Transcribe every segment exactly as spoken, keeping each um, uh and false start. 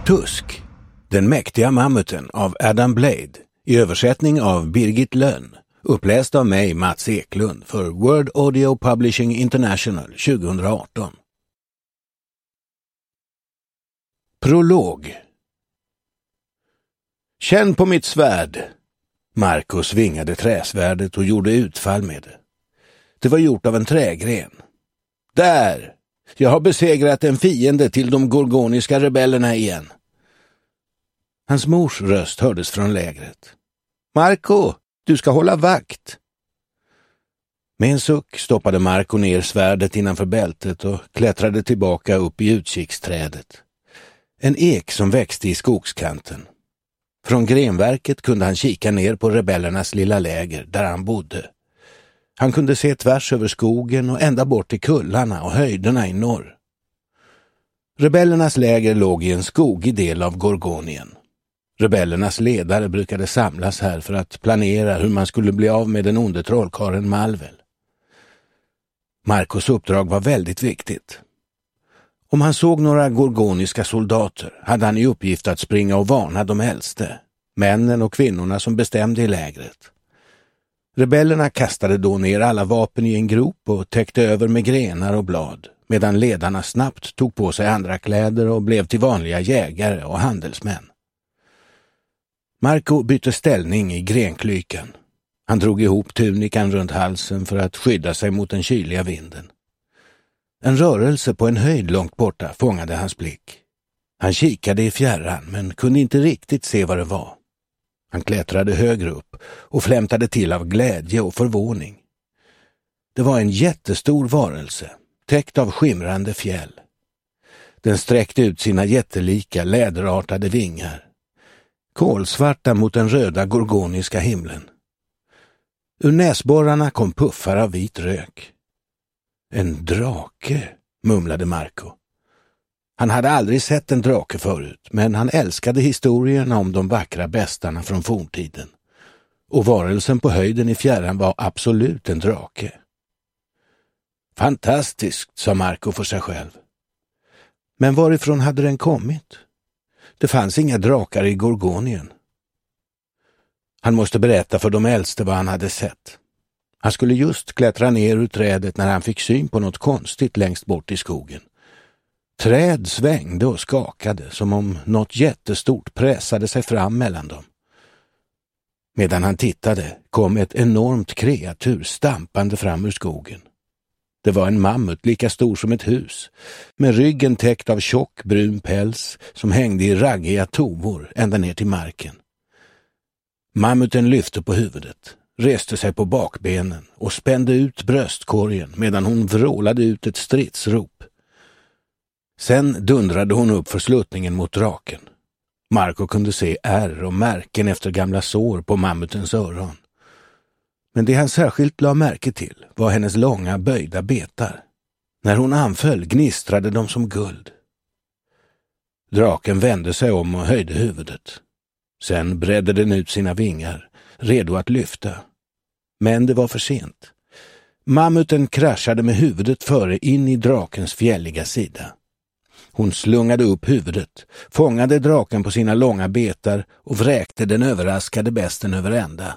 Tusk, den mäktiga mammuten av Adam Blade, i översättning av Birgit Lönn, uppläst av mig Mats Eklund för Word Audio Publishing International tjugohundraarton. Prolog. Känn på mitt svärd. Marco svingade träsvärdet och gjorde utfall med det. Det var gjort av en trägren. Där! Jag har besegrat en fiende till de gorgoniska rebellerna igen. Hans mors röst hördes från lägret. Marco, du ska hålla vakt. Med en suck stoppade Marco ner svärdet innanför bältet och klättrade tillbaka upp i utkiksträdet. En ek som växte i skogskanten. Från grenverket kunde han kika ner på rebellernas lilla läger där han bodde. Han kunde se tvärs över skogen och ända bort till kullarna och höjderna i norr. Rebellernas läger låg i en skogig del av Gorgonien. Rebellernas ledare brukade samlas här för att planera hur man skulle bli av med den onde trollkaren Malvel. Marcos uppdrag var väldigt viktigt. Om han såg några gorgoniska soldater hade han i uppgift att springa och varna de äldste, männen och kvinnorna som bestämde i lägret. Rebellerna kastade då ner alla vapen i en grop och täckte över med grenar och blad, medan ledarna snabbt tog på sig andra kläder och blev till vanliga jägare och handelsmän. Marco bytte ställning i grenklykan. Han drog ihop tunikan runt halsen för att skydda sig mot den kyliga vinden. En rörelse på en höjd långt borta fångade hans blick. Han kikade i fjärran men kunde inte riktigt se vad det var. Han klättrade högre upp och flämtade till av glädje och förvåning. Det var en jättestor varelse, täckt av skimrande fjäll. Den sträckte ut sina jättelika läderartade vingar, kolsvarta mot den röda gorgoniska himlen. Ur näsborrarna kom puffar av vit rök. En drake, mumlade Marco. Han hade aldrig sett en drake förut, men han älskade historierna om de vackra bästarna från forntiden. Och varelsen på höjden i fjärran var absolut en drake. Fantastiskt, sa Marco för sig själv. Men varifrån hade den kommit? Det fanns inga drakar i Gorgonien. Han måste berätta för de äldste vad han hade sett. Han skulle just klättra ner ur trädet när han fick syn på något konstigt längst bort i skogen. Träd svängde och skakade som om något jättestort pressade sig fram mellan dem. Medan han tittade kom ett enormt kreatur stampande fram ur skogen. Det var en mammut lika stor som ett hus, med ryggen täckt av tjock brun päls som hängde i raggiga tovor ända ner till marken. Mammuten lyfte på huvudet, reste sig på bakbenen och spände ut bröstkorgen medan hon vrålade ut ett stridsrop. Sen dundrade hon upp för sluttningen mot draken. Marco kunde se ärr och märken efter gamla sår på mammutens öron. Men det han särskilt la märke till var hennes långa böjda betar. När hon anföll gnistrade de som guld. Draken vände sig om och höjde huvudet. Sen bredde den ut sina vingar, redo att lyfta. Men det var för sent. Mammuten kraschade med huvudet före in i drakens fjälliga sida. Hon slungade upp huvudet, fångade draken på sina långa betar och vräkte den överraskade besten över ända.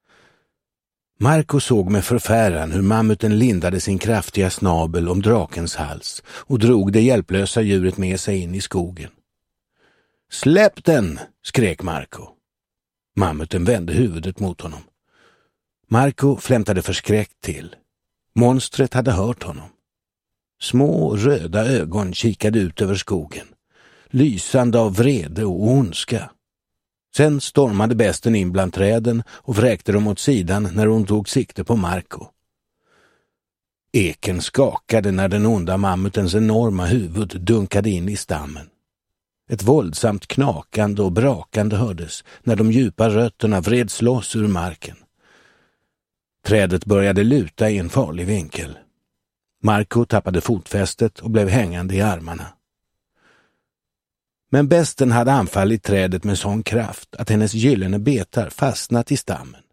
Marco såg med förfäran hur mammuten lindade sin kraftiga snabel om drakens hals och drog det hjälplösa djuret med sig in i skogen. Släpp den, skrek Marco. Mammuten vände huvudet mot honom. Marco flämtade förskräckt till. Monstret hade hört honom. Små röda ögon kikade ut över skogen, lysande av vrede och ondska. Sen stormade besten in bland träden och vräkte dem åt sidan när hon tog sikte på Marco. Eken skakade när den onda mammutens enorma huvud dunkade in i stammen. Ett våldsamt knakande och brakande hördes när de djupa rötterna vreds loss ur marken. Trädet började luta i en farlig vinkel. Marco tappade fotfästet och blev hängande i armarna. Men besten hade anfallit trädet med sån kraft att hennes gyllene betar fastnat i stammen.